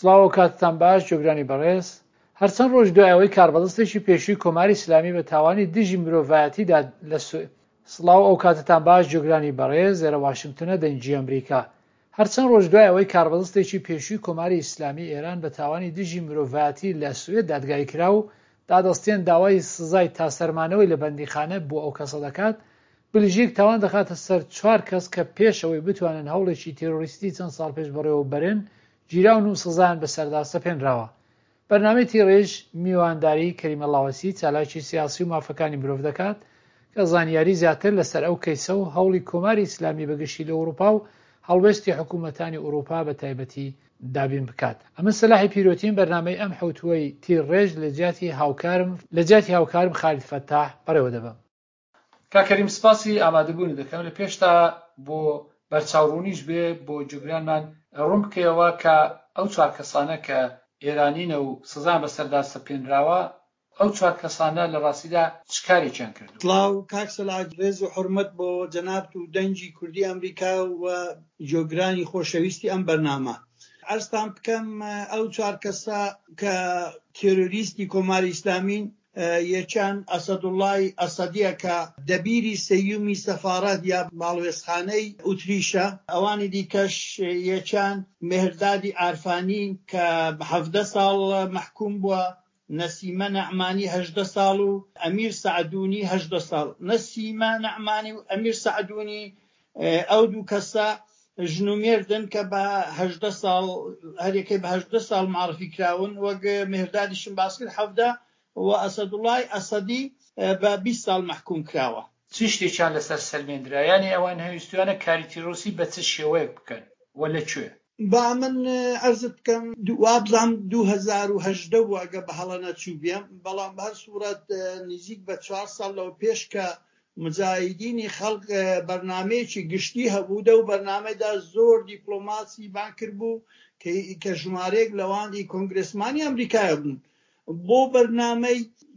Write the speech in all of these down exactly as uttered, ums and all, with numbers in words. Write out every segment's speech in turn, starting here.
سڵاو کاتتان باش جۆگرانی بەڕێز هەرچەند ڕۆژ دوای ئەوەی کاربەدەستێکی پێشووی کۆماری ئیسلامی بە تاوانی دژی مرۆڤایەتیدا لە سوێ سڵاو ئەو کاتتان باش جۆگرانی بەڕێز لێرە واشنگتنە دەنگی ئەمریکا هەرچەند ڕۆژ دوای ئەوەی کاربەدەستێکی پێشووی کۆماری ئیسلامی ئێران بە تاوانی دژی مرۆڤایەتی لە سوێد دادگای کرا و دادەستێن داوای سزای تاسەرمانەوەی لە بەندیخانە بۆ ئەو کەسە دەکات بلژیک تاوان دەخاتە سەر چوار کەس کە پێشەوەی بتوانن هەوڵێکی تێرۆریستی چەند ساڵ پێش بەڕێوە بەرن گیراون و سزایان بەسەردا سەپێنراوە. بەرنامەی تیڕێژ میوانداری کەریمە لاوەسی چالاکی سیاسی و مافەکانی مرۆڤ دەکات کە زانیاری زیاتر لەسەر ئەو کەیسە و هەوڵی کۆماری ئیسلامی بەگشتی لە ئەوروپا و هەڵوێستی حکوومەتانی ئەوروپا بە تایبەتی دابین بکات. ئەمە سەلاحی پیرۆتین بەرنامەی ئەم حوتوەی تیڕێژ لە جیاتی هاوکارم لە جیاتی هاوکارم خالید فەتاح بەڕێوە دەبم. کاکەریم سپاسی ئامادەبوون دەکەم لە پێشتا بۆ بەرچاوڕوونیش بێ بۆ جوگرانمان ڕوون بکەوە کە ئەو چوار کەسانە کە ئێرانینە و سزان بەسەردا سەپێنراوە ئەو چوار کەسانە لە ڕاستیدا چ کارێکیان کردو؟ سڵاو کاک سەلاح ڕێز و حورمەت بۆ جەنابەت و دەنگی کوردی ئەمریکا و جۆگرانی خۆشەویستی ئەم بەرنامە. عەرزتان بکەم ئەو چوار کەسە کە تێرۆریستی کۆماری ئیسلامین یەکیان ئەسەدوڵڵای ئەسەدیە کە دەبیری سەیومی سەفارەت یا باڵوێزخانەی ئوتریشە، ئەوانی دیکەش یەکیان مێهردادی عارفانی کە حەڤدە ساڵ مەحکوم بووە، نەسیمە نەعمانی هەژدە ساڵ و ئەمیر سەعدونی هەژدە ساڵ. نەسیمە نەعمانی و ئەمیر سەعدونی ئەو دوو کەسە ژنومێردن کە بە هەژدە ساڵ هەرێکەی بە هەژدە ساڵ معرفی کراون، وەک مێهردادیشم باس کرد حەڤدە و ئەسەدوڵڵای ئەسەدی بە بیست ساڵ مەحکوم کراوە. چ شتێکیان لەسەر سەلمێنرا؟ یانی ئەوان هەویستوانە کاری تیرۆسی بە چ شێوەیەک بکەن و لەکوێ؟ با من عەرزت بکەم وابزانم دوو هەزار و هەژدە بوو ئەگە بە هەڵە نەچوو بێم، بەڵام بە هەر سوورەت نزیک بە چوار ساڵ لەوە پێش کە مجاهیدینی خەڵق بەرنامەیەکی گشتی هەبوودە و بەرنامەدا زۆر دیپلۆماسی بان کرد بوو کە ژمارەیەک لەوانی کۆنگرێسمانی ئەمریکایە بوون بۆ بەرنامەی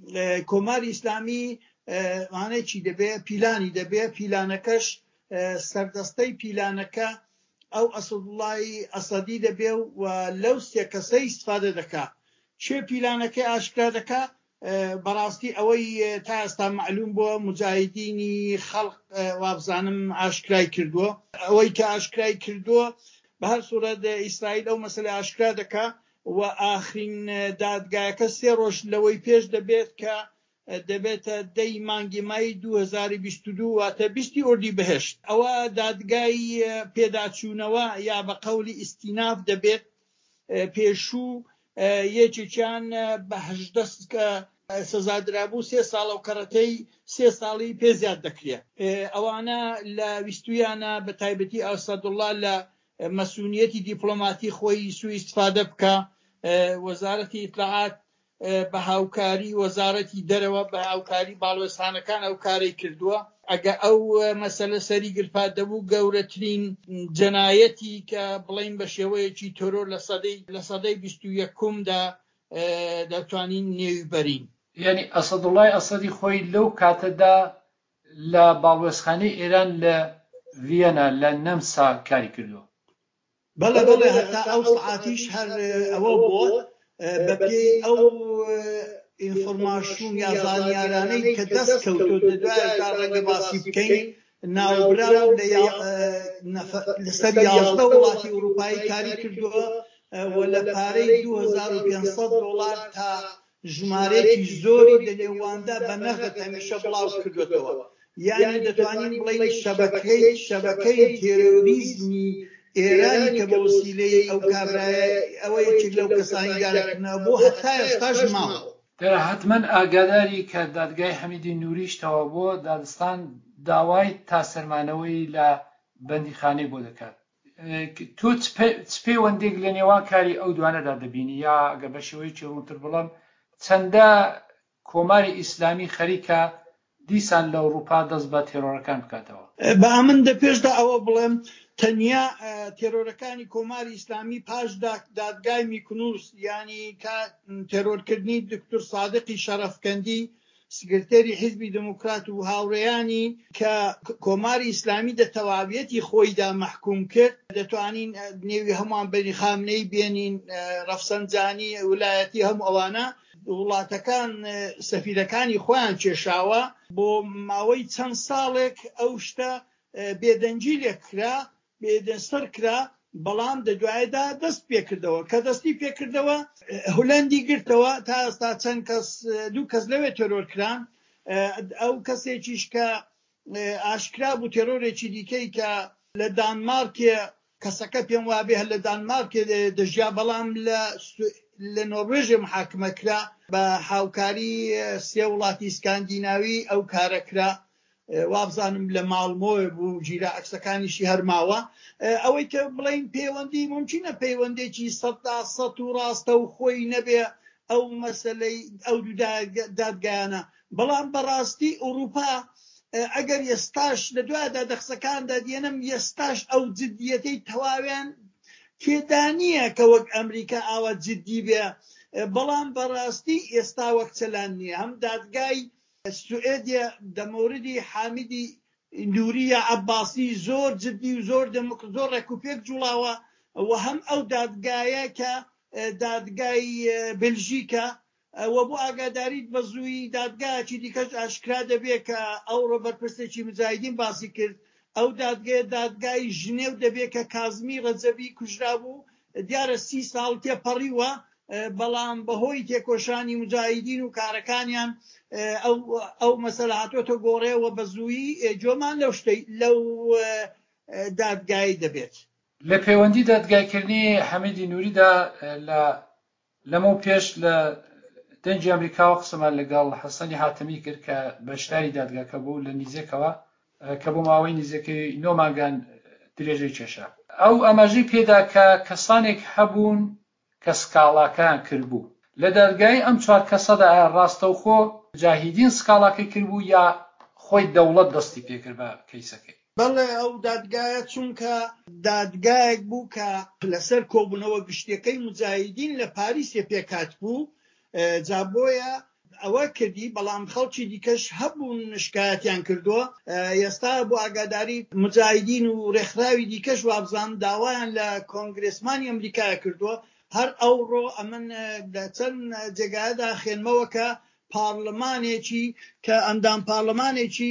کۆماری ئیسلامی مانێکی دەبێ پیلانی دەبێ، پیلانەکەش سەردەستەی پیلانەکە ئەو ئەسەدوڵڵای ئەسەدی دەبێ و لەو سێ کەسەی ئیستفادە دەکا. چێ پیلانەکەی ئاشکرا دەکا؟ بەڕاستی ئەوەی تا ئێستا معلوم بووە مجاهیدینی خەڵق وابزانم ئاشکرای کردووە. ئەوەی کە ئاشکرای کردووە بە هەر سوورەت ئیسرائیل ئەو مەسەلە ئاشکرا دەکا و ئاخرین دادگایەکە سێ ڕۆژ لەوەی پێش دەبێت کە دەبێتە دەی مانگی مای دوو هەزار و بیست و دوو واتە بیستی ئۆردیبەهێشت. ئەوە دادگای پێداچوونەوە یا بە قەولی ئیستیناف دەبێت. پێشوو یەکێکیان بە هەژدە سەزادرابوو سێ ساڵە و کەڕەتەی سێ ساڵی پێ زیاد دەکرێت. ئەوانە لە ویستویانە بە تایبەتی ئەسەدوڵڵا لە مەسئولیەتی دیپلۆماتی خۆی سوء ئیستفادە بکە، وەزارەتی ئیطلاعات بە هاوکاری وەزارەتی دەرەوە بە هاوکاری باڵوێزخانەکان ئەو کارەی کردووە. ئەگە ئەو مەسەلە سەری گرفات دەبوو گەورەترین جەنایەتی کە بڵین بە شێوەیەکی تۆرۆر لە سەدەی لە سەدەی بیست و یەکەمدا دەتوانین نێوی بەرین. یعنی ئەسەدوڵڵای ئەسەدی خۆی لەو کاتەدا لە باڵوێزخانەی ئێران لە ڤیەنا لە نەمسا کاری کردووە. بەڵێ بەڵێ هەتا ئەو سەعاتیش هەر ئەوە بووە بەپێی ئەو ئینفۆرماسیۆن یا زانیارانەی کە دەست کەوتۆ دوای تا ڕەنگە باسی بکەین ناوبراو لەسەر یازدە وڵاتی ئەوروپایی کاری کردووە و لە پارەی دوو هەزار و پێنج سەد دۆڵار تا ژمارەیەکی زۆری لە نێواندا بە نەخت هەمیشە بڵاو کردوێتەوە. یعنی دەتوانین بڵین شەبەکەی شەبەکەی تێرۆریزمی ئێرانی کە بە وسیلەی ئەو کابرایە ئەوە یەکێک لەو کەسانی گالەکردنەوە بۆ هەتا ئێستاش ماوە. دەرە حتمەن ئاگاداری کە دادگای حەمیدی نووریشتەوە بۆ دادستان داوای تاسەرمانەوەی لە بەندیخانەی بۆ دەکات. تۆ چ پەیوەندێک لە نێوان کاری ئەو دوانەدا دەبینی یا ئەگە بە شێوەیەکی ڕوونتر بڵێم چەندە کۆماری ئیسلامی خەریکە دیسان لە ئەوروپا دەست بە تێرۆرەکان بکاتەوە؟ بە ئەمن دەپێشدا ئەوە بڵێم تەنیا تێرۆرەکانی کۆماری ئیسلامی پاش دادگای میکنوس یعنی کە تێرۆرکردنی دکتۆر سادقی شەرەفکەندی سکرتێری حیزبی دموکرات و هاوڕێیانی کە کۆماری ئیسلامی دەتەواویەتی خۆیدا مەحکوم کرد دەتوانین نێوی هەمووان بەنی خامنەی بێنین ڕەفسەنجانی ویلایەتی هەموو ئەوانە وڵاتەکان سەفیرەکانی خۆیان کێشاوە بۆ ماوەی چەند ساڵێک ئەو شتە بێدەنجی لێکرا بێدەنسەر کرا بەڵام دەدوایەدا دەست پێکردەوە کە دەستی پێکردەوە هولەندی گرتەوە تا ئێستا چەند کەس دوو کەس لەوێ تێرۆرکران ئەو کەسێکیش کە ئاشکرا بوو تێرۆرێکی دیکەی کە لە دانمارکێ کەسەکە پێم وابێ هەر لە دانمارکێ دەژیا بەڵام لە نۆڕێژێ محاکمەکرا بە هاوکاری سێ وڵاتی سکاندیناوی ئەو کارەکرا وابزانم لە ماڵمۆی بوو گیرە عەکسەکانیشی هەرماوە ئەوەی کە بڵین پەیوەندی ممکنە پەیوەندێکی سەد تا سەد و ڕاستە و خۆی نەبێ ئەو مەسەلەی ئەو دوو دادگایانە بەڵام بەڕاستی ئەوروپا ئەگەر ئێستاش لە دوای دادەخسەکاندا دێنم ئێستاش ئەو جددیەتەی تەواویان تێدا نییە کە وەک ئەمریکا ئاوە جددی بێ بەڵام بەڕاستی ئێستا وەک چەلان نییە هەم دادگای سوئێدیا دەمەوردی حامیدی نووریە عەباسی زۆر جددی و زۆر زۆر ڕێکوپێک جوڵاوە و هەم ئەو دادگایە کە دادگای بلژیکە و بۆ ئاگاداریت بە زووی دادگایەکی دیکەش ئاشکرا دەبێت کە ئەو ڕۆبەرپرسێکی مجاهیدین باسی کرد ئەو دادگای دادگای ژنێو دەبێت کە کازمی ڕەجەبی کوژرا بوو دیارە سی ساڵ تێپەڕیوە بەڵام بەهۆی تێکۆشانی مجاهیدین و کارەکانیان ئەو مەسەلە هاتوۆتە گۆڕێەوە بە زوویی جۆمان لەو شتەی لەو دادگای دەبێت لە پەیوەندی دادگایکردنی حەمیدی نووریدا لەمە پێش لە دەنجی ئەمریکاوە قسەمان لەگەڵ حەسەنی حاتەمی کرد کە بەشداری دادگاکە بوو لە نیزێکەوە کە بۆ ماوەی نزیکەی نۆ مانگان درێژەی کێشا ئەو ئەماژەی پێدا کە کەسانێک هەبوون کە سکاڵاکان کردبوو لە دادگای ئەم چوار کەسەدا ڕاستەوخۆ مجاهیدین سکاڵاکەی کردبوو یا خۆی دەوڵەت دەستی پێکرد بە کەیسەکەی بەڵێ ئەو دادگایە چونکە دادگایەک بوو کە لەسەر کۆبوونەوە گشتەکەی مجاهیدین لە پاریسێ پێکات بوو جا بۆیە ئەوە کردی بەڵام خەڵکی دیکەش هەبوون شکایەتیان کردووە ئێستا بۆ ئاگاداری مجاهیدین و ڕێکخراوی دیکەش وابزان داوایان لە کۆنگرێسمانی ئەمریکا کردووە هەر ئەوڕۆ ئەمن لە چەند جێگایەدا خێنمەوە کە پارلەمانێکی کە ئەندام پارلەمانێکی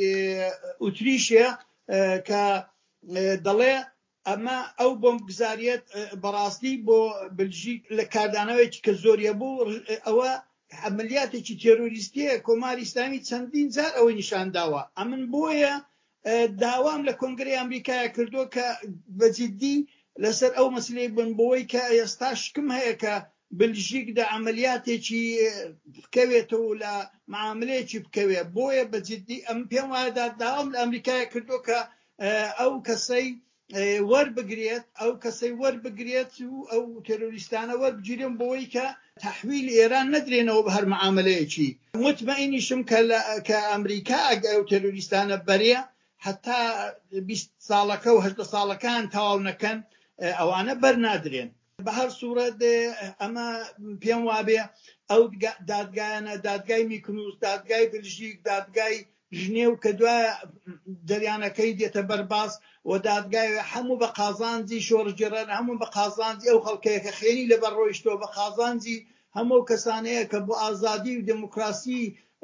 ئوتریشیە کە دەڵێ ئەمە ئەو بۆمبگزاریەت بەڕاستی بۆ بلژیک لە کاردانەوەیکی کە زۆریە بوو ئەوە عملیاتێکی تێرۆریستیە کۆماری ئیسلامی چەندین جار ئەوەی نیشانداوە ئەمن بۆیە داوام لە کۆنگرەی ئەمریکایە کردووە کە بەجددی لەسەر ئەو مەسلەی بنبەوەی کە ئێستا شکم هەیە کە بلژیکدا عملیاتێکی بکەوێتەوە لە معاملەیەکی بکەوێت بۆیە بەجددی ئەم پێم وایە داوام لە ئەمریکایە کردووە کە ئەو کەسەی وەربگرێت ئەو کەسەی وەربگرێت و ئەو تێرۆریستانە وەربگیرن بۆی کە تەحویل ئێران نەدرێنەوە بە هەر معاملەیەکی مطمئینیشم کە ئەمریکا ئەگە ئەو تێرۆریستانە بەرێ حتا بیست ساڵەکە و هەژدە ساڵەکان تەواو نەکەن ئەوانە بەرنادرێن بە هەر سوورەت ئەمە پێم وابێ ئەو دادگایانە دادگای میکنوس دادگای بلژیک دادگای ژنێو کە دوای جەریانەکەی دێتە بەرباز و دادگای هەموو بە قازانجی شۆڕجێران هەموو بە قازانجی ئەو خەڵکەیە کە خێنی لەبەر ڕۆیشتەوە بە قازانجی هەموو کەسانەیە کە بۆ ئازادی و دموکراسی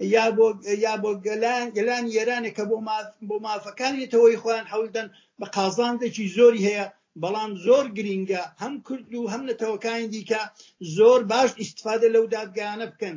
یا بۆ گەلانی ئێرانێک کە بۆ مافەکانیەتەوەی خۆیان حەولدەن بە قازانجێکی زۆری هەیە بەڵام زۆر گرینگە هەم کورد و هەم نەتەوەکانی دیکە زۆر باش ئیستفادە لەو دادگایانە بکەن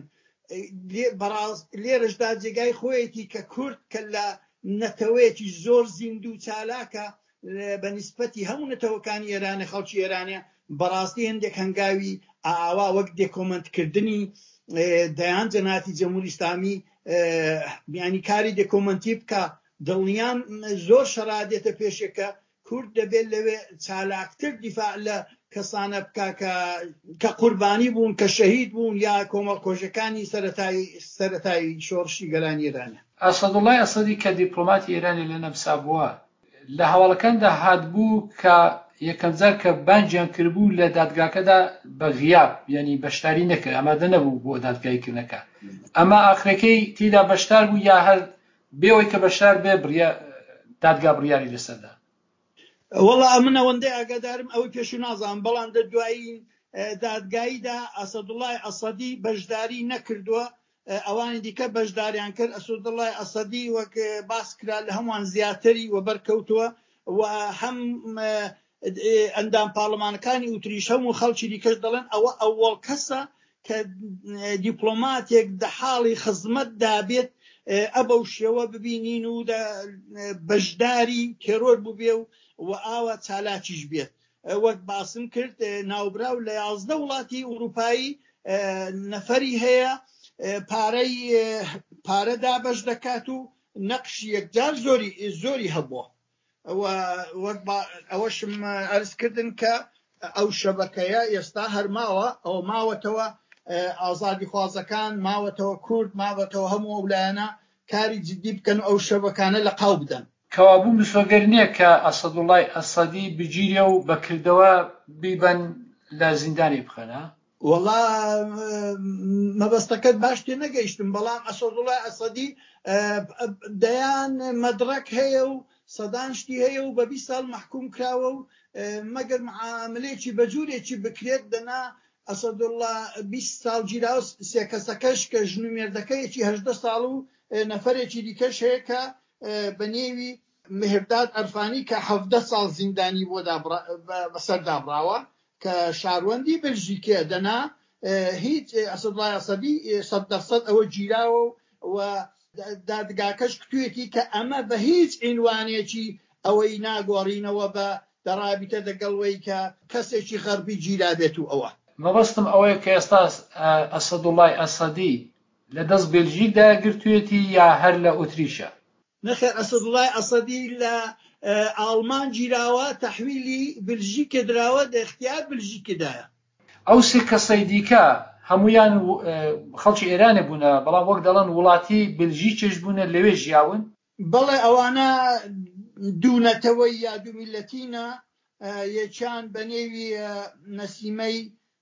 لێرەشدا جێگای خۆیەتی کە کورد کە لە نەتەوەیەکی زۆر زیندوو چالاکە بە نیسبەتی هەموو نەتەوەکانی ئێرانە خەڵکی ئێرانە بەڕاستی هەندێک هەنگاوی ئاوا وەک دێکۆمەنتکردنی دەیان جەناتی جەمهوری ئیسلامی بیانی کاری دێکۆمەنتی بکە دڵنیام زۆر شەرادێتە پێشەکە کورد دەبێت لەوێ چالاکتر دیفاع لە کەسانە بکە کە قوربانی بوون کە شەهید بوون یا کۆمەڵکۆژەکانی سەرەتایی شۆڕشی گەلانی ئێرانە ئەسەدوڵڵای ئەسەدی کە دیپلۆماتی ئێرانی لە نەمسا بووە لە هەواڵەکاندا هاتبوو کە یەکەم جار کە بانجیان کردبوو لە دادگاکەدا بە غیاب یعنی بەشداری نەکرد ئەمادە نەبوو بۆ دادگایکردنەکە ئەمە ئاخرەکەی تێدا بەشدار بوو یا هەر بێەوەی کە بەشدار بێ دادگا بڕیاری لەسەردا وەڵا من ئەوەندەی ئاگادارم ئەوەی پێش نازانم بەڵام دە دوایی دادگاییدا ئەسەدوڵڵای ئەسەدی بەشداری نەکردووە ئەوانی دیکە بەشداریان کرد ئەسەدوڵڵای ئەسەدی وەک باس کرا لە هەمووان زیاتری و بەرکەوتووە و هەم ئەندام پاڵەمانەکانی وتریش هەموو خەڵکی دیکەش دەڵێن ئەوە ئەوەڵ کەسە کە دیپلۆماتێک دە حاڵی خزمەت دابێت ئەبە و شێوە ببینین و بەشداری تێرۆر بووبێ و و ئاوە چالاکیش بێت وەک باسم کرد ناوبراو لە یازدە وڵاتی ئوروپایی نەفەری هەیە پارەی پارەدا بەش دەکات و نەقشی یەکجار زۆری زۆری هەبووە ئەوەشم ئەرزکردن کە ئەو شەبەکەیە ئێستا هەرماوە ئەو ماوەتەوە ئازادی خوازەکان ماوەتەوە کورد ماوەتەوە هەموو ئەولایەنە کاری جدی بکەن و ئەو شەبەکانە لە قاو بدەن کەوابوو مسۆگەر نییە کە ئەسەدوڵڵای ئەسەدی بگیرێ و بەکردەوە بیبەن لە زیندانی بخەنە وەڵا مەبەستەکەت باش تێ نەگەیشتم بەڵام ئەسەدوڵڵای ئەسەدی دەیان مەدرەک هەیە و سەدان شتی هەیە و بە بیست ساڵ مەحکوم کراوە و مەگەر معاملەیەکی بەجوورێکی بکرێت دەنا ئەسەدوڵڵا بیست ساڵ گیراوە سێ کەسەکەش کە ژنومێردەکەیەکی هەژدە ساڵ و نەفەرێکی دیکەش هەیە کە بەنێوی مهرداد ئەرفانی کە حەڤدە ساڵ زیندانی بۆ بەسەردابراوە کە شاروەندی بلژیکێ دەنا هیچ ئەسەدوڵڵای ئەسەدی سەد دەرسەد ئەوە گیراوە و دادگاکەش کتوێتی کە ئەمە بە هیچ عینوانێکی ئەوەی ناگۆڕینەوە بە دەڕابیتە دەگەڵەوەی کە کەسێکی غەربی گیرابێت و ئەوە مەبەستم ئەوەیە کە ئێستا ئەسەدوڵڵای ئەسەدی لە دەست بێلژیکدا گرتوێتی یا هەر لە ئۆتریشە نەخێر ئەسەدوڵڵای ئەسەدی لە ئاڵمان گیراوە تەحویلی بلژیکە دراوە لە اختیار بلژیکدایە ئەو سێ کەسەی دیکە هەمویان خەڵکی ئێرانە بوونە بەڵام وەک دەڵێن وڵاتی بلژیکیش بوونە لەوێ ژیاون بەڵێ ئەوانە دوونەتەوەی یا دوو میلەتینە یەکیان بەنێوی نەسیمەی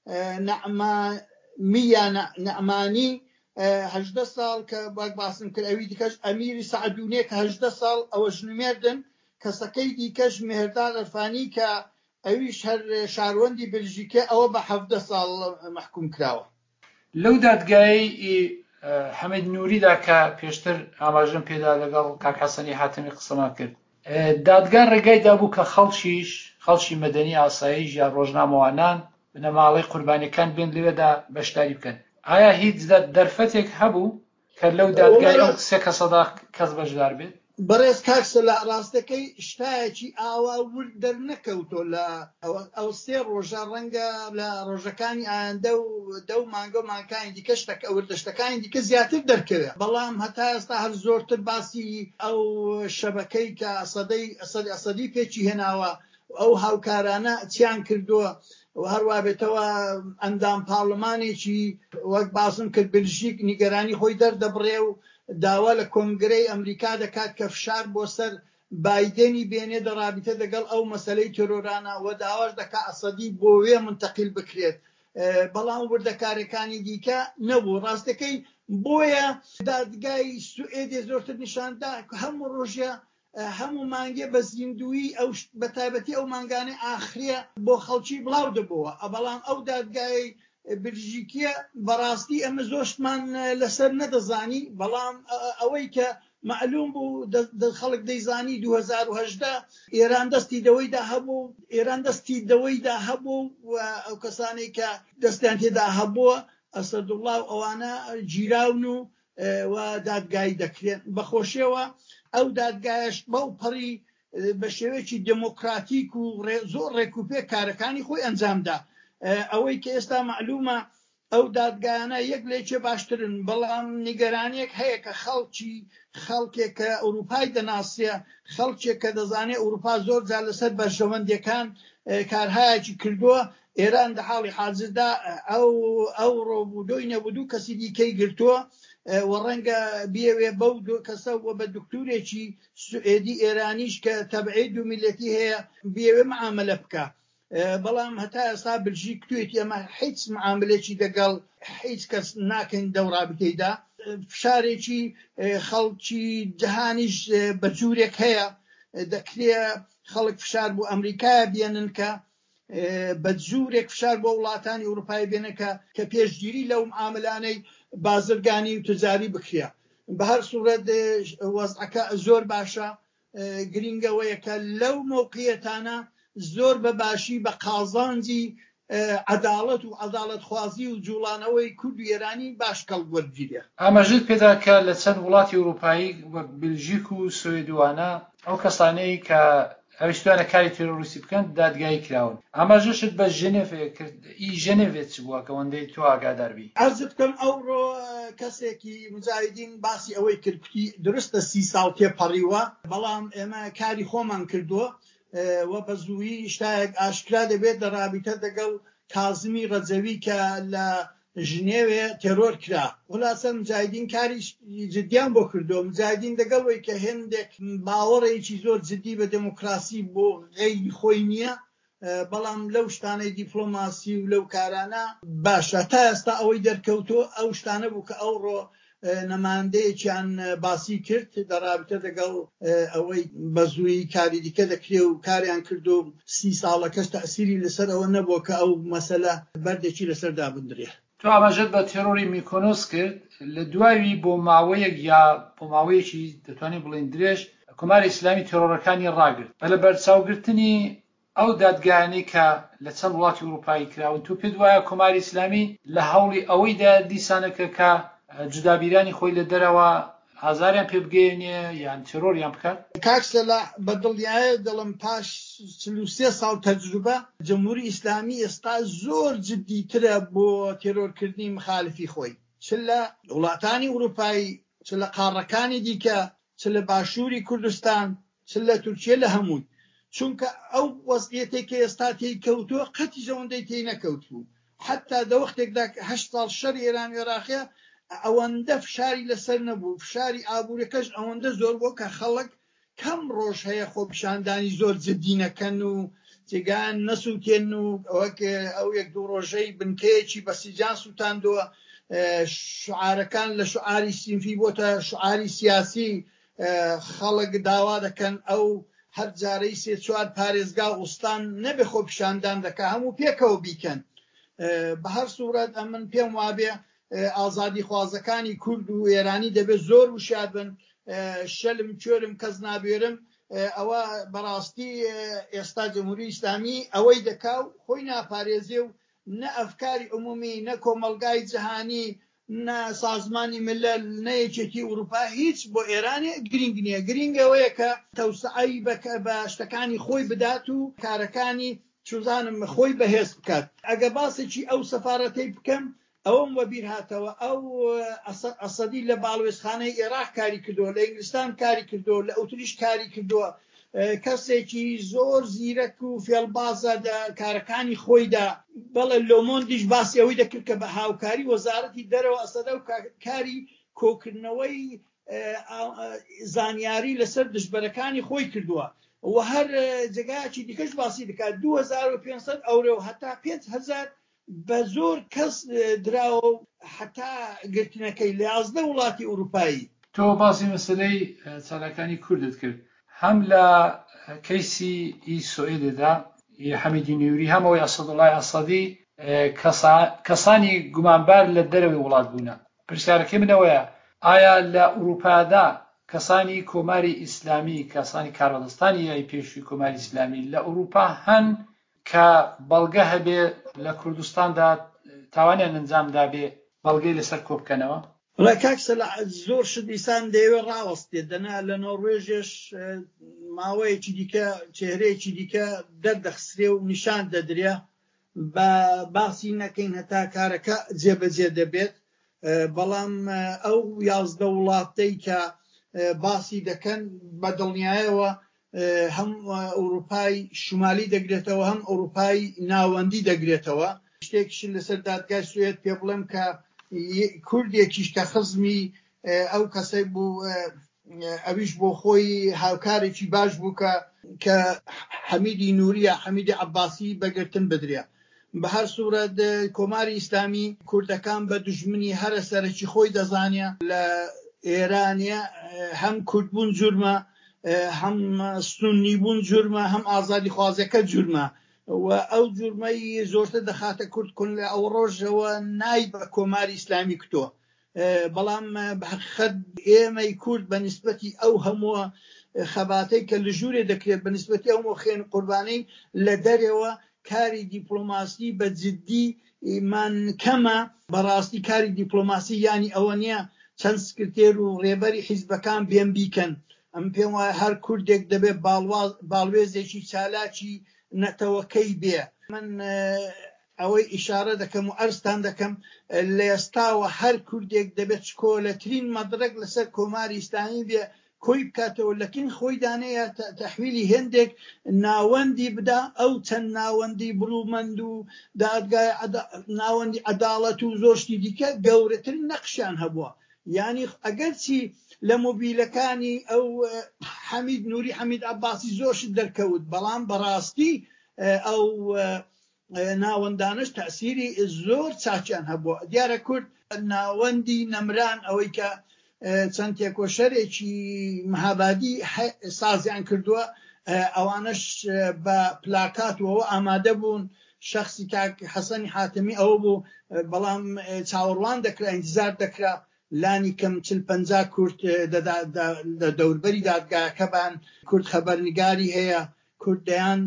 نەعمانیە نەعمانی هەژدە ساڵ کە باک باسم کرد ئەوی دیکەش ئەمیری سەعدونێ کە هەژدە ساڵ ئەوە ژنومێردن کەسەکەی دیکەش مهرداد ئەرفانی کە ئەویش هەر شاروەندی بلژیکە ئەوە بە حەڤدە ساڵ مەحکوم کراوە لەو دادگایی حەمید نووریدا کە پێشتر ئاماژەم پێدا لەگەڵ کاک حەسەنی حاتمی قسەمان کرد دادگا ڕێگای دابوو کە خەڵکیش خەڵکی مەدەنی ئاساییش یا ڕۆژنامەوانان بنەماڵەی قوربانیەکان بێن لەوێدا بەشداری بکەن ئایا هیچ دەرفەتێک هەبوو کە لەو دادگای ئەو سێ کەسەدا کەس بەشدار بێت بەڕێز کاکسە لە ڕاستەکەی شتایەکی ئاوا ورد دەرنەکەوتۆ لە ئەو سێ ڕۆژە ڕەنگە لە ڕۆژەکانی ئایندە و دەو مانگە و مانگەکانی دیکە شتەکە وردەشتەکانی دیکە زیاتر دەرکەوێت بەڵام هەتا ئێستا هەر زۆرتر باسی ئەو شەبەکەی کە ئەسەدەی ئەسەدی پێچی هێناوە ئەو هاوکارانە چیان کردووە و هەروە بێتەوە ئەندام پاڵمانێکی وەک باسم کرد بلژیک نیگەرانی خۆی دەردەبڕێ و داوا لە کۆنگرەی ئەمریکا دەکات کە فشار بۆ سەر بایدێنی بێنێ دەڕابیتە دەگەڵ ئەو مەسەلەی تۆرۆرانە و داواش دەکات ئەسەدی بۆ وێ منتەقیل بکرێت بەڵام وردەکارەکانی دیکە نەبوو ڕاستەکەی بۆیە دادگای سوئێدی زۆرتر نیشاندا هەموو ڕۆژە هەموو مانگێ بە زیندوی ئەو بەتایبەتی ئەو مانگانەی ئاخرە بۆ خەڵکی بڵاو دەبەوە بەڵام ئەو دادگای بلژیکیە بەڕاستی ئەمە زۆشتمان لەسەر نەدەزانی بەڵام ئەوەی کە معلوم بوو خەڵک دەیزانی دوو هەزار و هەژدە ئێران دەستی دەوەیدا هەبوو ئێران دەستی دەوەیدا هەبوو و ئەو کەسانی کە دەستیان تێدا هەبووە ئەسەدوڵڵا و ئەوانە گیراون و و دادگایی دەکرێن بەخۆشیەوە ئەو دادگایش بەو پەڕی بە شێوەیەکی دموکراتیک و زۆر ڕێکوپێ کارەکانی خۆی ئەنجامدا ئەوەی کە ئێستا معلومە ئەو دادگایانە یەک لێکێ باشترن بەڵام نیگەرانێک هەیە کە خەڵکی خەڵکێک کە ئەوروپای دەناسیە خەڵکێک کە دەزانێت ئەوروپا زۆر جار لەسەر بەرژەوەندەکان کارهایەکی کردووە ئێران لە حاڵی حاضردا ئەو ئەو ڕۆبوودۆی نەبوو دوو کەسی دیکەی گرتووە وەڕەنگە بێوێ بەو کەسە و بە دکتورێکی سوئێدی ئێرانیش کە تەبعی دوو میلەتی هەیە بێوێ معاملە بکە. بەڵام هەتا ئێستا بلژیک توێتی ئەمە هیچ معاملێکی دەگەڵ هیچ کەس ناکەین دەوڕابتەیدا. فشارێکی خەڵکی جەهانیش بە جوورێک هەیە، دەکرێ خەڵک فشار بۆ ئەمریکایە بێنن کە بە جوورێک فشار بۆ وڵاتانی ئەوروپای بێنە کە پێشگیری لەو معاملانەی بازرگانی و تجاری بکرێ. بە هەر سوورەت وەزعەکە زۆر باشە، گرنگەوەیە کە لەو موقعیەتانە زۆر بەباشی بە قازانجی عەداڵەت و عەداڵەتخوازی و جوڵانەوەی کورد و ئێرانی باش کەڵ وەرگیرێ. ئاماژەت پێدا کە لە چەند وڵاتی ئەوروپایی وەک بلژیک و سوێدوانە ئەو کەسانەی کە هەویستوانە کاری تێرۆریستی بکەن دادگایی کراون. ئاماژەشت بە ژنێڤ کرد، ئی ژنێڤێت بووە کە ئەوەندەی تۆ ئاگاداربی. عەرزت بکەم ئەوڕۆ کەسێکی مجاهیدین باسی ئەوەی کرد کوتی درستە سی ساڵ تێپەڕیوە، بەڵام ئێمە کاری خۆمان کردووە و بە زوویی شتایەک ئاشکرا دەبێت لە رابطە دەگەڵ کازمی ڕەجەوی کە لە ژنێوێ تێرۆر کرا. خولاسە مجاهیدین کاری جدیان بۆ کردووە. مجاهیدین دەگەڵەوەی کە هێندێک باوەڕێکی زۆر جدی بە دموکراسی بۆ غەیری خۆی نییە، بەڵام لەو شتانەی دیپلۆماسی و لەو کارانە باشە. تا ئێستا ئەوەی دەرکەوتۆ ئەو شتانە بوو کە ئەوڕۆ نەمایەندەیەکیان باسی کرد لە رابطە دەگەڵ ئەوەی بە زوویی کاری دیکە دەکرێ و کاریان کردو سی ساڵەکەش تەئسیری لەسەر ئەوە نەبووە کە ئەو مەسەلە بەردێکی لەسەر دابدرێ. تۆ ئاماژەت بە تێرۆری میکۆنۆس کرد، لە دوایوی بۆ ماوەیەک یا بۆ ماوەیەکی دەتوانین بڵین درێژ کۆماری ئیسلامی تێرۆرەکانی ڕاگرت. بە لە بەرچاوگرتنی ئەو دادگایانەی کە لە چەند وڵاتی ئەوروپایی کراون، تو پێت وایە کۆماری ئیسلامی لە هەوڵی ئەوەیدا دیسانەکە کە جودابیرانی خۆی لە دەرەوە ئازاریان پێ بگەێنێ یان تێرۆریان بکات؟ کاک سەلاح بەدڵنیایە دڵم پاش چل و سێ ساڵ تەجروبە جەمهوری ئیسلامی ئێستا زۆر جدیترە بۆ تێرۆرکردنی مخالفی خۆی، چ لە وڵاتانی ئەوروپایی، چ لە قاڕەکانی دیکە، چ لە باشووری کوردستان، چ لە تورکیە، لە هەمووی. چونکە ئەو وەزعیەتێکی ئێستا تێی کەوتووە قەتی ئەوەندەی تێی نەکەوتبوو. حتا دەوەختێکدا هەشت ساڵ شەڕی ئێران عێراقیە ئەوەندە فشاری لەسەر نەبوو، فشاری ئابوووریەکەش ئەوەندە زۆر بوو کە خەڵک کەم ڕۆژ هەیە خۆپیشاندانی زۆر جدی نەکەن و جێگان نەسووتێن و ئەو یەک دوو ڕۆژەی بنکەیەکی بە سیجان سووتاندووە. شعارەکان لە شعاری سینفی بۆتە شعاری سیاسی، خەڵک داوا دەکەن ئەو هەر جارەی سێ چوار پارێزگا وستان نەبێ خۆپیشاندان دەکە، هەموو پێکەوە بیکەن. بە هەر سوورەت ئەمن پێم وابێ ئازادی خوازەکانی کورد و ئێرانی دەبێت زۆر وشاد بن. شەلم کوێرم کەس نابێرم، ئەوە بەڕاستی ئێستا جەمهوری ئیسلامی ئەوەی دەکا و خۆی ناپارێزێ و نە ئەفکاری عمومی، نە کۆمەلگای جەهانی، نە سازمانی ملل، نە یەکێتی ئەوروپا هیچ بۆ ئێرانێ گرنگ نییە. گرنگەوەیە کە تەوسعەی بە شتەکانی خۆی بدات و کارەکانی چوزانم خۆی بەهێز بکات. ئەگە باسێکی ئەو سەفارەتەی بکەم، ئەوم وەبیر هاتەوە ئەو ئەسەدی لە باڵوێزخانەی عێراق کاری کردووە، لە ئینگلیستان کاری کردووە، لە ئەوتریش کاری کردووە. کەسێکی زۆر زیرەک و فێڵبازە کارەکانی خۆیدا. بەڵێ لۆمۆندیش باسی ئەوەی دەکرد کە بە هاوکاری وەزارەتی دەرەوە ئەسەدە و کاری کۆکردنەوەی زانیاری لەسەر دژبەرەکانی خۆی کردووە و هەر جێگایەکی دیکەش باسی دەکات دوو هەزار و پێنج سەد ئەورۆ هەتا پێنج هەزار بە زۆر کەس دراوە و حتا گرتنەکەی لە یازدە وڵاتی ئەوروپایی. تۆ باسی مەسەلەی چالاکانی کوردت کرد، هەم لە کەیسی ئی سوئێدەدا حەمیدی نووری هەمەوەی ئەسەدوڵای ئەسەدی کەسانی گومانبار لە دەرەوەی وڵات بوونە. پرسیارەکەی منەوەیە ئایا لە ئەوروپادا کەسانی کۆماری ئیسلامی، کەسانی کارەدەستانی یای پێشووی کۆماری ئیسلامی لە ئەوروپا هەن کە بەڵگە هەبێ لە کوردستاندا تاوانیان ئەنجامدا بێ بەڵگەی لەسەر کۆ بکەنەوە؟ ڕێکاک سەلاح زۆر شت دیسان دەیەوێت ڕاوەستێت. دەنا لە نۆڕوێژێش ماوەیەکی دیکە چێهرەیەکی دیکە دەردەخسرێ و نیشان دەدرێ بە باسی نەکەین هەتا کارەکە جێبەجێ دەبێت. بەڵام ئەو یازدە وڵاتەی کە باسی دەکەن بە دڵنیایەوە هەم ئەوروپای شمالی دەگرێتەوە، هەم ئەوروپای ناوەندی دەگرێتەوە. شتێکیش لەسەر دادگای سوێد پێ بڵێم کە کوردێکیش کە خزمی ئەو کەسەی بوو ئەویش بۆ خۆی هاوکارێکی باش بوو کە کە حەمیدی نووریە حەمیدی عەباسی بەگرتن بدرێ. بە هەر سوورەت کۆماری ئیسلامی کوردەکان بە دوژمنی هەرە سەرەکی خۆی دەزانێ لە ئێرانە هەم کوردبوون جورمە، هەم سونی بوون جورمە، هەم ئازادی خوازەکە جورمە و ئەو جورمەی زۆرتر دەخاتە کورد کون لە ئەو ڕۆژەوە نای بە کۆماری ئیسلامی کتۆ. بەڵام بەحقیقەت ئێمەی کورد بە نیسبەتی ئەو هەموو خەباتەی کە لە ژوورێ دەکرێت بە نیسبەتی ئەو خێن قوربانەی لە دەرەوە کاری دیپلۆماسی بە جددی مان کەمە. بەڕاستی کاری دیپلۆماسی ینی ئەوە نییە چەند سکرتێر و ڕێبەری حیزبەکان بێن بیکەن. ئەم پێم وایە هەر کوردێک دەبێت باڵوێزێکی چالاکی نەتەوەکەی بێ. من ئەوەی ئیشارە دەکەم و ئەرستان دەکەم لە ئێستاوە هەر کوردێک دەبێت کۆلەترین مەدرەک لەسەر کۆماری ئیسلامی بێ کۆی بکاتەوە، لەکن خۆی دانەیە تەحویلی هێندێک ناوەندی بدا، ئەو چەند ناوەندی بڵومەند و دادگای ناوەندی عەداڵەت و زۆرشتی دیکە گەورەتر نەقشیان هەبووە. یعنی ئەگەر چی لە مۆبیلەکانی ئەو حەمید نووری حەمید عەباسی زۆرشت دەرکەوت، بەڵام بەڕاستی ئەو ناوەندانش تەسیری زۆر چاچیان هەبووە. دیارە کورد ناوەندی نەمران ئەوەی کە چەند تێکۆشەرێکی مەهابادی سازیان کردووە، ئەوانش بە پلاکاتەوە ئامادە بوون. شخصی کاک حەسەنی حاتمی ئەوە بوو، بەڵام چاوەڕوان دەکرا، ئینتیزار دەکرا لانی کەم چل پەنجا کورد لە دەوربەری دادگاکە بان کورد خەبەرنگاری هەیە، کورد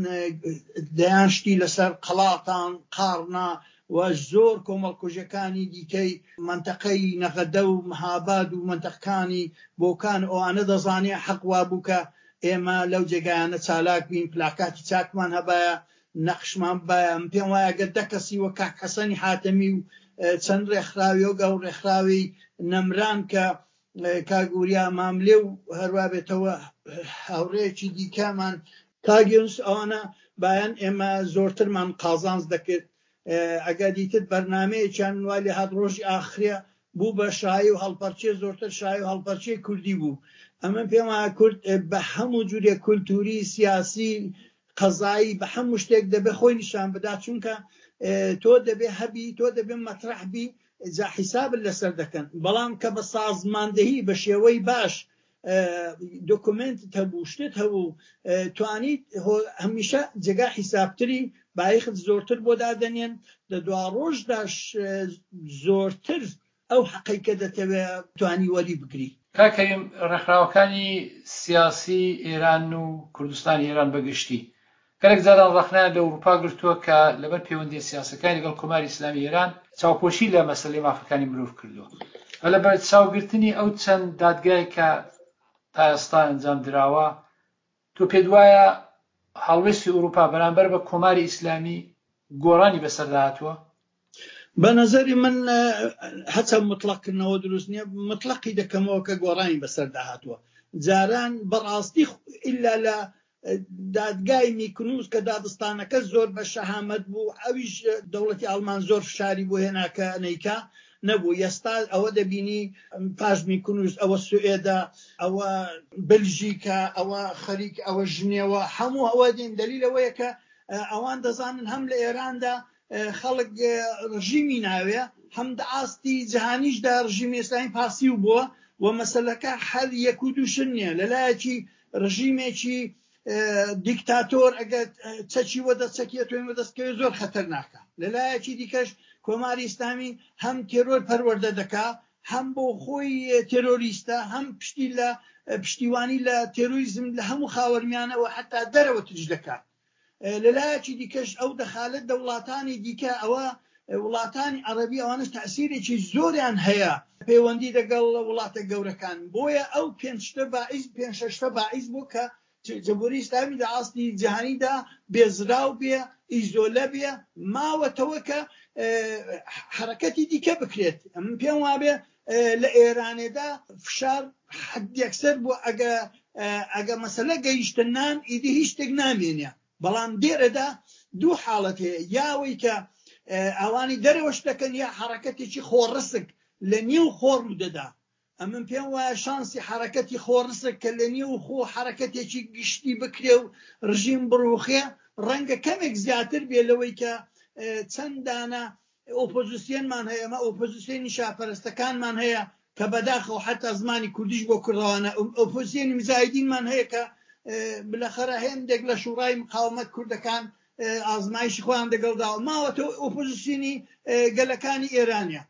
دەیان شتی لەسەر قەڵاتان قارنا و زۆر کۆمەڵکوژەکانی دیکەی منتەقەی نەغەدە و مەهاباد و منتەقەکانی بۆکان ئەوانە دەزانێ حەق وا بوو کە ئێمە لەو جێگایانە چالاک بین، پلاکاتی چاکمان هەبایە، نەقشمان بایە. پێم وایە گە دە کەسی وە کاک حەسەنی حاتەمی و چەند ڕێکخراوی و گەڵ ڕێکخراوی نەمران کە کاگوریا ماملێ و هەروە بێتەوە هاوڕێکی دیکەمان کاگەنس، ئەوانە بایەن ئێمە زۆرترمان قازانز دەکرد. ئەگە دیتت بەرنامەیەکیان وای لە هەت ڕۆژی ئاخرە بوو بە شایی و هەڵپەرچێ، زۆرتر شایی و هەڵپەرچێ کوردی بوو. ئەمە پێم وایە کورد بە هەموو جورێ کولتوری، سیاسی، قەزایی، بە هەموو شتێک دەبێ خۆی نیشان بدات، چونکە تۆ دەبێ هەبی، تۆ دەبێ مەترەح بی، جا حیسابت لەسەر دەکەن. بەڵام کە بە سازماندەهی بە شێوەی باش دۆکومنتت هەبوو، شتت هەبوو، توانیت هەمیشە جێگا حیسابتری بایخت زۆرتر بۆ دادەنێن، لە دوا ڕۆژداش زۆرتر ئەو حەقەی کە دەتەوێت توانی وەری بگری. کاکەیم ڕێکخراوەکانی سیاسی ئێران و کوردستانی ئێران بەگشتی گەلێک جاران ڕەخنیان لە ئەوروپا گرتووە کە لەبەر پەیوەندی سیاسەکانی لەگەڵ کۆماری ئیسلامی ئێران چاوپۆشی لە مەسەلەی مافەکانی مرۆڤ کردووە. لەبەر چاوگرتنی ئەو چەند دادگای کە تا ئێستا ئەنجام دراوە، تۆ پێت وایە هەڵوێستی ئەوروپا بەرامبەر بە کۆماری ئیسلامی گۆڕانی بەسەردا هاتووە؟ بە نەزەری من هەچە مطلقکردنەوە دروست نییە، مطلقی دەکەمەوە کە گۆڕانی بەسەردا هاتووە. جاران بەڕاستی ئیلا لە دادگای میکنوس کە دادستانەکە زۆر بە شەهامەت بوو، ئەویش دەوڵەتی ئەڵمان زۆر فشاری بۆ هێناکە نەیکا نەبوو. ئێستا ئەوە دەبینی پاش میکنوس ئەوە سوئێدا، ئەوە بلژیکا، ئەوە خەریک، ئەوە ژنێوە، هەموو ئەوە دێن دلیلەوەیە کە ئەوان دەزانن هەم لە ئێراندا خەڵک ڕژیمی ناوێ، هەم دەئاستی جیهانیشدا ڕژیمی ئێسلامی پاسیو بووە و مەسەلەکە هەر یەک و دووشن نییە. لەلایەکی ڕژیمێکی دیکتاتۆر ئەگەر چەکی وەدەچەکێت توێن وەدەستکەوێت زۆر خەتەرناکە، لەلایەکی دیکەش کۆماری ئیسلامی هەم تێرۆر پەروەردە دەکا، هەم بۆ خۆی تێرۆریستە، هەم پشتی لە پشتیوانی لە تێروریزم لە هەموو خاوەرمیانەوە حتا دەرەوە ترش دەکات. لەلایەکی دیکەش ئەو دەخالت دە وڵاتانی دیکە، ئەوە وڵاتانی عەرەبی ئەوانش تەئسیرێکی زۆریان هەیە پەیوەندی لەگەڵ وڵاتە گەورەکان. بۆیە ئەو پێنج شتە باعیس پێنج شەشتە باعیس بوو کە جەمهوری ئیسلامی لە ئاستی جیهانیدا بێزراو بێ، ئیزۆلە بێ، ماوەتەوە کە حرەکەتی دیکە بکرێت. من پێم وابێ لە ئێرانێدا فشار حەدیەکسەر بوو، ئەگە مەسەلە گەیشتنان ئیدی هیچ شتێک نامێنێ. بەڵام دێرەدا دوو حاڵەت هەیە، یاوەی کە ئەوانی دەرەوەش دەکەن یا حرەکەتێکی خۆڕسک لە نێو خۆڕ دەدا. ئەمن پێم وایە شانسی حرەکەتی خۆڕسک کە لە نێو خۆ حرەکەتێکی گشتی بکرێ و ڕژیم بڕوخێ ڕەنگە کەمێک زیاتر بێ لەوەی کە چەندانە ئۆپۆزیسیۆنمان هەیە، ئەمە ئۆپۆزیسیۆنی شاپەرستەکانمان هەیە کە بەداخەوە حتا زمانی کوردیش بۆ کردوانە، ئۆپۆزیسیۆنی مجاهیدینمان هەیە کە بلەخەرە هێندێک لە شوڕای مقاومەت کوردەکان ئازمایشی خۆیان دەگەڵداوە. ماوەتە ئۆپۆزیسیۆنی گەلەکانی ئێرانە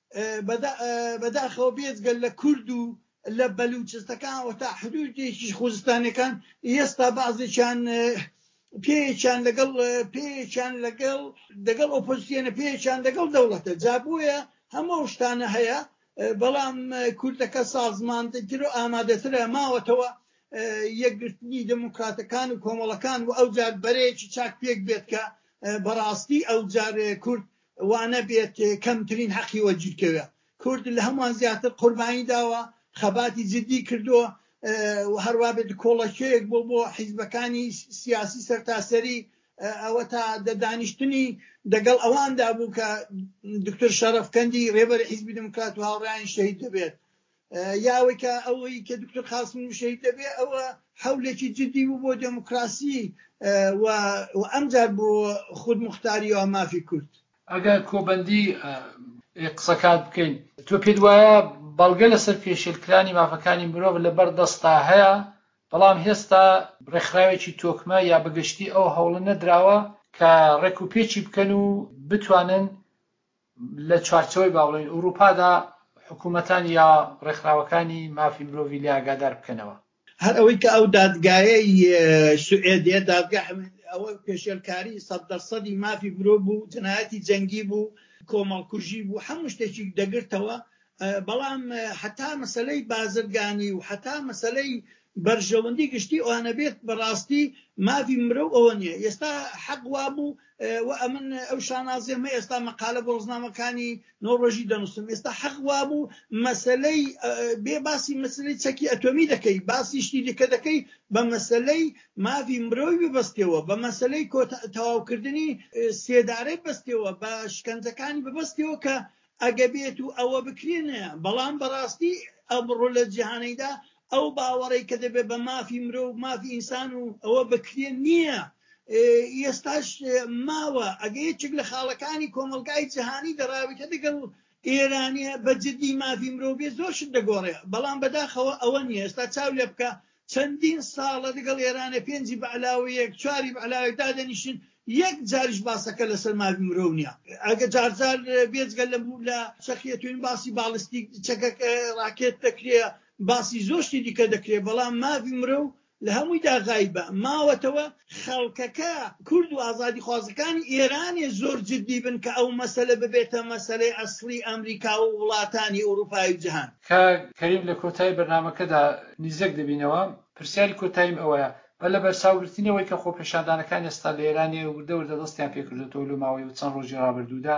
بەداخەوە بێجگەل لە کورد و لە بەلوچستەکانەوە تا حدودێکی خوزستانەکان ئێستا بازێکیان پێیان لەگەڵ پێیان لەگەڵ دەگەڵ ئۆپۆزیسیۆنە پێیان دەگەڵ دەوڵەتە جابووە هەموو شتانە هەیە، بەڵام کوردەکە سازماندەتر و ئامادەترە ماوەتەوە یەکگرتنی دموکراتەکان و کۆمەڵەکان و ئەو جار بەرەیەکی چاک پێک بێت کە بەڕاستی ئەو جار کورد وانە بێت کەمترین حەقی وەرگیرکەوێ. کورد لە هەمووان زیاتر قوربانی داوە، خەباتی جدی کردووە و هەروە بێت کۆڵەکێک بۆ بۆ حیزبەکانی سیاسی سەرتاسەری ئەوە تا دەدانیشتنی دەگەڵ ئەواندا بوو کە دکتۆر شەرەفکەندی ڕێبەری حیزبی دموکرات و هاوڕێیان شەهید دەبێت، یاوەی کە ئەوەی کە دکتۆر قاسم شەهید دەبێت ئەوە حەولێکی جدی بوو بۆ دموکراسی و ئەمجار بۆ خود موختاریەوە مافی کورد. ئەگەر کۆبەندی قسەکات بکەین، تۆ پێت وایە بەڵگە لەسەر پێشێلکرانی مافەکانی مرۆڤ لەبەر دەستا هەیە، بەڵام هێستا ڕێکخراوێکی تۆکمە یا بەگشتی ئەو هەوڵە نەدراوە کە ڕێک و پێچی بکەن و بتوانن لە چوارچەوەی باوڵین ئەوروپادا حکوومەتان یا ڕێکخراوەکانی مافی مرۆڤی لێ ئاگادار بکەنەوە. هەر ئەوەی کە ئەو دادگایەی سوئێدیە دادگا ئەوە پێشێلکاری سەد دەرسەدی مافی مرۆڤ بوو، جنایەتی جەنگی بوو، کۆمەڵکوژی بوو، هەموو شتێکی دەگرتەوە، بەڵام حتا مەسەلەی بازرگانی و حتا مەسەلەی بەرژەوەندی گشتی ئەوانە بێت بەڕاستی مافی مرۆڤ ئەوە نییە. ئێستا حەق وا بوو و ئەمن ئەو شانازێمە ئێستا مەقالە بۆ ڕۆژنامەکانی نۆڕۆژی دەنووسم، ئێستا حەق وا بوو مەسەلەی بێ باسی مەسەلەی چەکی ئەتۆمی دەکەی، باسی شتی دیکە دەکەی، بە مەسەلەی مافی مرۆڤی بەستەوە، بە مەسەلەی تەواوکردنی سێدارەی بەستەوە، بە شکنجەکانی ببەستەوە کە ئەگە بێت و ئەوە بکرێنە. بەڵام بەڕاستی ئەمڕۆ لە جیهانەیدا ئەو باوەڕەی کە دەبێت بە مافی مرۆڤ مافی ئینسان و ئەوە بکرێن نییە. ئێستاش ماوە ئەگە یەکێک لە خاڵەکانی کۆمەلگای جیهانی دەڕاویتە دەگەڵ ئێرانیە بە جدی مافی مرۆڤ بێ زۆر شت دەگۆڕێ، بەڵام بەداخەوە ئەوە نییە. ئێستا چاو لێ بکە چەندین ساڵە دەگەڵ ئێرانە پێنجی بە عەلاوە یەک چواری بە عەلاوە یەک دادەنیشن، یەک جاریش باسەکە لەسەر مافی مرۆڤ نییە. ئەگە جارجار بێجگە لە چەخیەتوین باسی باڵستیک چەکەک ڕاکێت دەکرێ، باسی زۆر شتی دیکە دەکرێت، بەڵام مافی مرۆڤ لە هەموویدا غایبە. ماوەتەوە خەڵکەکە کورد و ئازادی خوازەکانی ئێرانێ زۆر جدی بن کە ئەو مەسەلە ببێتە مەسەلەی ئەسڵی ئەمریکا و وڵاتانی ئەوروپای و جیهان. کە کەریم لە کۆتایی بەرنامەکەدا نزیک دەبینەوە، پرسیاری کۆتاییم ئەوەیە بە لە بەرچاوگرتنەوەی کە خۆپێشاندانەکان ئێستا لە ئێرانێ وردە وردە دەستیان پێکردێتەوە لە ماوەی چەند ڕۆژی ڕابردوودا،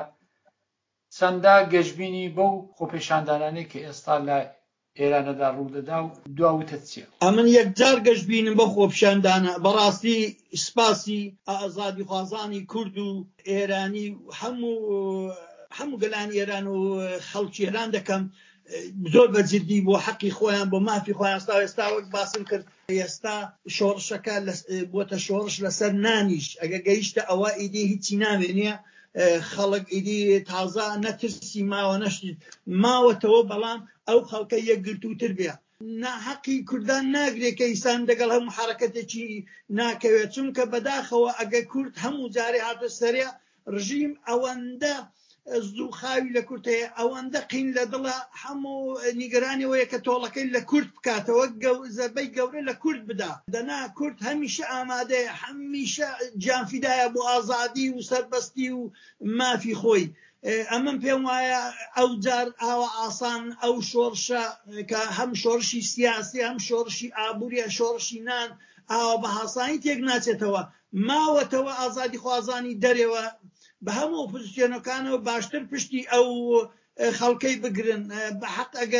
چەندە گەشتبینی بەو خۆپێشاندانانەی کە ئێستا لە ئێرانەدا ڕوودەدا و دواوتە چییە؟ ئەمن یەکجار گەشتبینم بە خۆپێشاندانە، بەڕاستی سپاسی ئازادی خوازانی کورد و ئێرانی هەموو هەموو گەلانی ئێران و خەڵکی ئێران دەکەم، زۆر بەجددی بۆ حەقی خۆیان بۆ مافی خۆیان ئێستا ئێستا وەک باسم کرد، ئێستا شۆڕشەکە بۆتە شۆڕش لەسەر نانیش، ئەگە گەیشتە ئەوە ئیدی هیچی نامێنێ، خەڵک ئیدی تازە نەترسی ماوە نەشتی ماوەتەوە، بەڵام ئەو خەڵکە یەکگرتووتر بێ. حەقی کوردان ناگرێت کە ئیسان دەگەڵ هەموو حرەکەتێکی ناکەوێت، چونکە بەداخەوە ئەگە کورد هەموو جارێ هاتە سەرێ ڕژیم ئەوەندە زوو خاوی لە کورد هەیە، ئەوەندە قین لە دڵە، هەموو نیگەرانیەوەیە کە تۆڵەکەی لە کورد بکاتەوە، زەبەی گەورە لە کورد بدا. دەنا کورد هەمیشە ئامادەیە، هەمیشە گیانفیدایە بۆ ئازادی و سەربەستی و مافی خۆی. ئەمن پێم وایە ئەو جار ئاوە ئاسان ئەو شۆڕشە کە هەم شۆڕشی سیاسی هەم شۆڕشی ئابووریە شۆڕشی نان ئاوە بە هاسانی تێک ناچێتەوە. ماوەتەوە ئازادی خوازانی دەرێوە بە هەموو ئۆپۆزیسیۆنەکانەوە باشتر پشتی ئەو خەڵکەی بگرن. بە حەق ئەگەر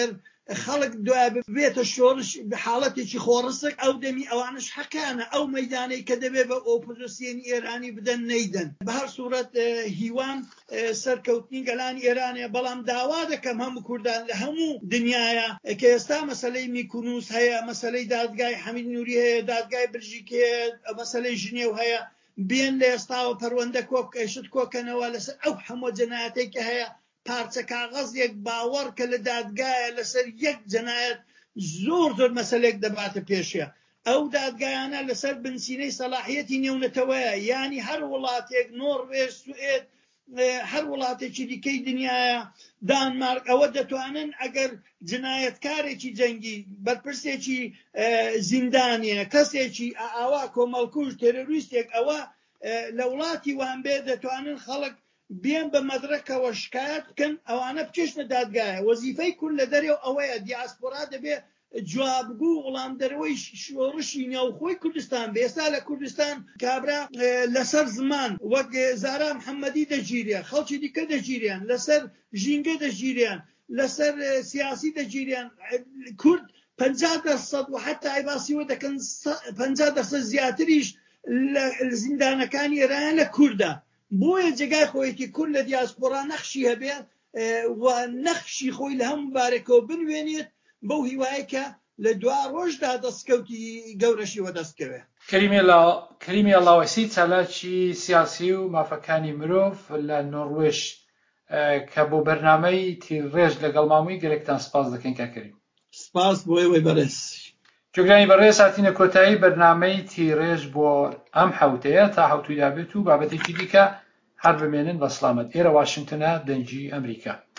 خەڵک دوای بێتە شۆڕش حاڵەتێکی خۆڕسک ئەو دەمی ئەوانش حەکانە ئەو مەیدانەی کە دەبێت بە ئۆپۆزیسیۆنی ئێرانی بدەن نەیدەن بە هەر سوورەت هیوان سەرکەوتنی گەلانی ئێرانێ بەڵام داوا دەکەم هەموو کوردان لە هەموو دنیاە کە ئێستا مەسەلەی میکونوس هەیە مەسەلەی دادگای حەمید نووری هەیە دادگای بلژیکی هەیە مەسەلەی ژنێو هەیە بێن لە ئێستاوە پەروەندە کۆبکەشت کۆکەنەوە لەسەر ئەو هەموو جەنایەتێکە هەیە پارچە کاغەزێک باوەڕ کە لە دادگایە لەسەر یەک جەنایەت زۆر زۆر مەسەلێک دەباتە پێشەیە ئەو دادگایانە لەسەر بنسینەی سەلاحیەتی نێونەتەوەیە ینی هەر وڵاتێک نۆڕوێژ سوئێد هەر وڵاتێکی دیکەی دنیاە دانمارک ئەوە دەتوانن ئەگەر جنایەتکارێکی جەنگی بەرپرسێکی زیندانیە کەسێکی ئاوا کۆمەڵکوژ تێرۆریستێک ئەوە لە وڵاتی وان بێ دەتوانن خەڵک بێن بە مەدرەکەوە شکایەت بکەن ئەوانە بچێشنە دادگایە وەزیفەی کورد لە دەرێو ئەوەیە دیاسپۆرا دەبێ جوابگو وڵامدەرەوەی شۆڕشی نێوخۆی کوردستان بێ ئێستا لە کوردستان کابرا لەسەر زمان وەک زارا محەممەدی دەگیریان خەڵکی دیکە دەگیریان لەسەر ژینگە دەگیریان لەسەر سیاسی دەگیریان کورد پەنجا دەسەد و حتا ئایباسیوە دەکەن پەنجا دەسەد زیاتریش لە زیندانەکانی ئێران لە کووردە بۆیە جێگای خۆیەتی کورد لە دیاسپۆرا نەخشی هەبێت و نەخشی خۆی لە هەموو بارێکەوە بنوێنێت بەو هیوایە کە لە دوا ڕۆژدا دەستکەوتی گەورەشیوە دەستکەوێت کەریمی ئەڵاوەسی چالاکی سیاسی و مافەکانی مرۆڤ لە نۆڕوێژ کە بۆ بەرنامەی تیرڕێژ لەگەڵ مامووی گەلێکتان سپاس دەکەین کاکەریم سپاس بۆ ئێوەی بەڕێز جۆگرانی بەڕێز هاتینە کۆتایی بەرنامەی تیرڕێژ بۆ ئەم حەوتەیە تا حەوتوی دابێت و بابەتێکی دیکە هەر بمێنن بە سڵامەت ئێرە واشنگتنە دەنگی ئەمریکا